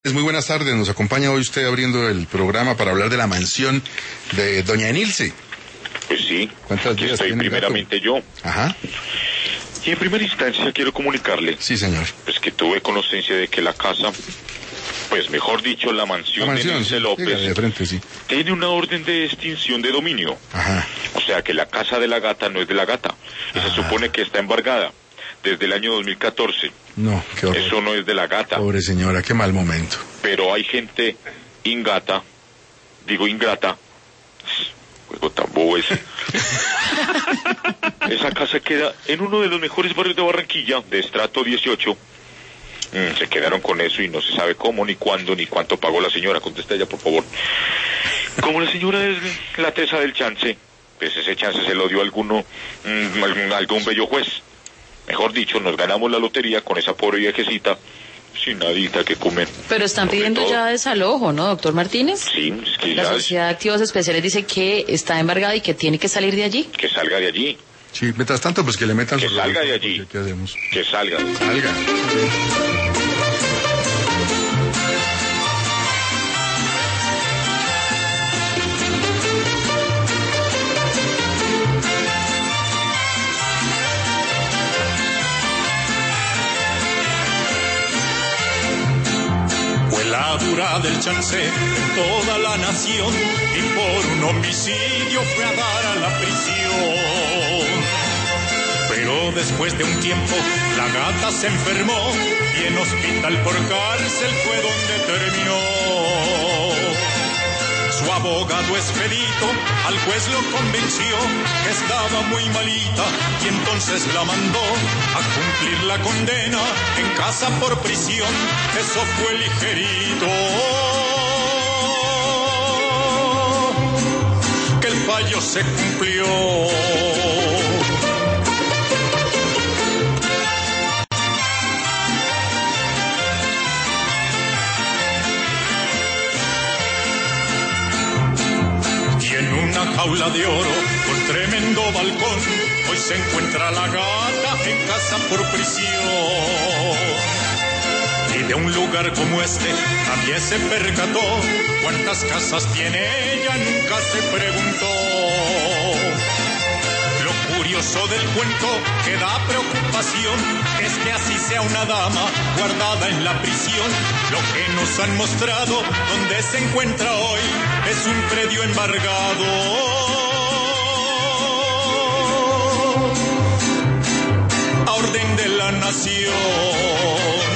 Muy buenas tardes, nos acompaña hoy usted abriendo el programa para hablar de la mansión de doña Enilce. Pues sí, ¿Cuántas aquí vidas estoy tiene el primeramente yo. Ajá. Y en primera instancia quiero comunicarle, Sí, señor. pues que tuve conocimiento de que la casa, pues mejor dicho, la mansión de Enilce sí, López, de frente, sí. tiene una orden de extinción de dominio. Ajá. O sea que la casa de la gata no es de la gata, y se supone que está embargada desde el año 2014. No, qué horror. Eso no es de la gata. Pobre señora, qué mal momento. Pero hay gente ingrata, juego tan bobo ese. Esa casa queda en uno de los mejores barrios de Barranquilla, de estrato 18. Se quedaron con eso y no se sabe cómo, ni cuándo, ni cuánto pagó la señora. Contesta ella, por favor. Como la señora es la tesa del chance, pues ese chance se lo dio algún bello juez. Mejor dicho, nos ganamos la lotería con esa pobre viejecita sin nadita que comer. Pero están pidiendo ya desalojo, ¿no, doctor Martínez? Sí, es que La Sociedad de Activos Especiales dice que está embargada y que tiene que salir de allí. Que salga de allí. Sí, mientras tanto, pues que le metan Que su salga rollo, de allí. ¿qué hacemos? Que salga. Salga. Fue la dura del chance en toda la nación y por un homicidio fue a dar a la prisión. Pero después de un tiempo la gata se enfermó y en hospital por cárcel fue donde terminó. Su abogado expedito al juez lo convenció que estaba muy malita y entonces la mandó a cumplir la condena en casa por prisión. Eso fue ligerito, que el fallo se cumplió. Una jaula de oro con tremendo balcón, hoy se encuentra la gata en casa por prisión. Y de un lugar como este nadie se percató, cuántas casas tiene ella nunca se preguntó. Lo curioso del cuento que da preocupación es que así sea una dama guardada en la prisión, lo que nos han mostrado donde se encuentra hoy es un predio embargado. A orden de la nación.